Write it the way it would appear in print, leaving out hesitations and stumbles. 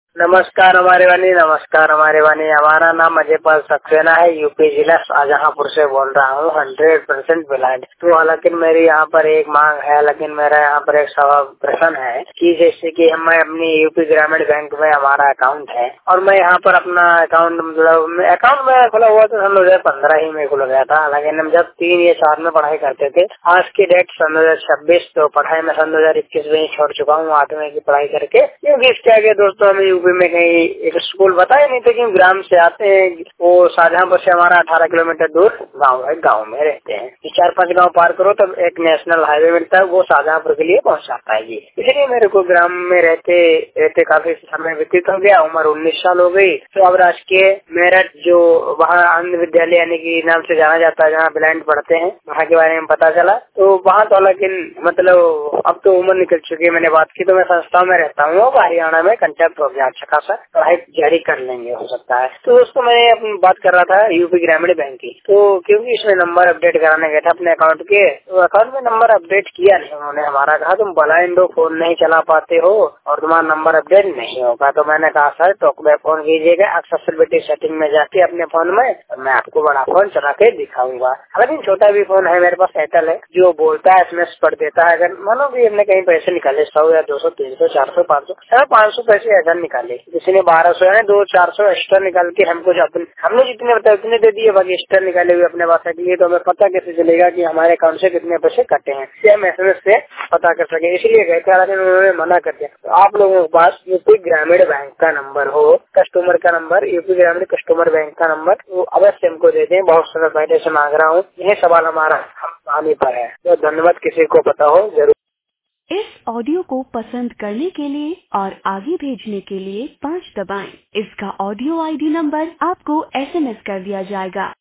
नमस्कार हमारे वाणी। हमारा नाम अजयपाल सक्सेना है। यूपी जिला शाहजहांपुर से बोल रहा हूँ। 100% ब्लाइंड। तो हालांकि मेरी यहाँ पर एक मांग है, लेकिन मेरा यहाँ पर एक सवाल प्रश्न है कि जैसे कि मैं अपनी यूपी ग्रामीण बैंक में हमारा अकाउंट है और मैं यहाँ पर अपना अकाउंट अकाउंट में खुला हुआ तो सन 2015 ही में खुल गया था। लेकिन हम जब 3 या 4 में पढ़ाई करते थे, आज की डेट सन 2026, तो पढ़ाई में सन 2021 में ही छोड़ चुका हूँ 8वीं की पढ़ाई करके, क्योंकि इसके आगे दोस्तों हमें यूपी में कहीं एक स्कूल बताया नहीं था कि ग्राम से आते हैं। वो शाहजहांपुर से हमारा 18 किलोमीटर दूर गांव है, गांव में रहते हैं। 4-5 गांव पार करो तब एक नेशनल हाईवे मिलता है, वो शाहजहांपुर के लिए पहुंचाता है जी। इसलिए मेरे को ग्राम में रहते काफी समय व्यतीत हो गया। उम्र 19 साल हो गई। तो अब राजकीय मेरठ जो वहाँ आनंद विद्यालय यानी कि नाम से जाना जाता है, जहाँ ब्लाइंड पढ़ते हैं, वहाँ के बारे में पता चला। तो वहाँ तो लेकिन मतलब अब तो उम्र निकल चुकी है। मैंने बात की तो मैं संस्था में रहता हूँ, हरियाणा में कंटेक्ट हो गया, अच्छा खासा पढ़ाई जारी कर लेंगे हो सकता है। तो दोस्तों मैं अपनी बात कर रहा था यूपी ग्रामीण बैंक की। तो क्योंकि इसमें नंबर अपडेट कराने गया था अपने अकाउंट के, तो अकाउंट में नंबर अपडेट किया नहीं उन्होंने। हमारा कहा तुम ब्लाइंड हो, फोन नहीं चला पाते हो और तुम्हारा नंबर अपडेट नहीं होगा। तो मैंने कहा सर टॉक बैक फोन कीजिएगा, एक्सेसिबिलिटी सेटिंग में जाके अपने फोन में, और मैं आपको बड़ा फोन चला के दिखाऊंगा। हालांकि छोटा भी फोन है मेरे पास, एयरटेल है, जो बोलता है SMS पढ़ देता है। अगर मानो भी हमने कहीं पैसे निकाले 100 या 200, 300, 400, 500, 500 पैसे ऐसा निकाले, किसी ने 1200 है 200-400 एक्स्ट्रा निकाल के हमको हमने जितने बताए उतने दे दिए, बाकी एक्स्ट्रा निकाले हुए अपने पास रख लिए। तो हमें पता कैसे चलेगा कि हमारे अकाउंट से कितने पैसे कटे हैं, इससे हम SMS से पता कर सके। इसलिए गए थे, लेकिन उन्होंने मना कर दिया। तो आप लोगों के पास यूपी ग्रामीण बैंक का नंबर हो, कस्टमर का नंबर, यूपी ग्रामीण कस्टमर बैंक का नंबर, तो अवश्य हमको दे दें। बहुत समय पहले से मांग रहा हूँ, यह सवाल हमारा आने पर है। तो धन्यवाद, किसी को पता हो जरूर। इस ऑडियो को पसंद करने के लिए और आगे भेजने के लिए 5 दबाएं। इसका ऑडियो ID नंबर आपको SMS कर दिया जाएगा।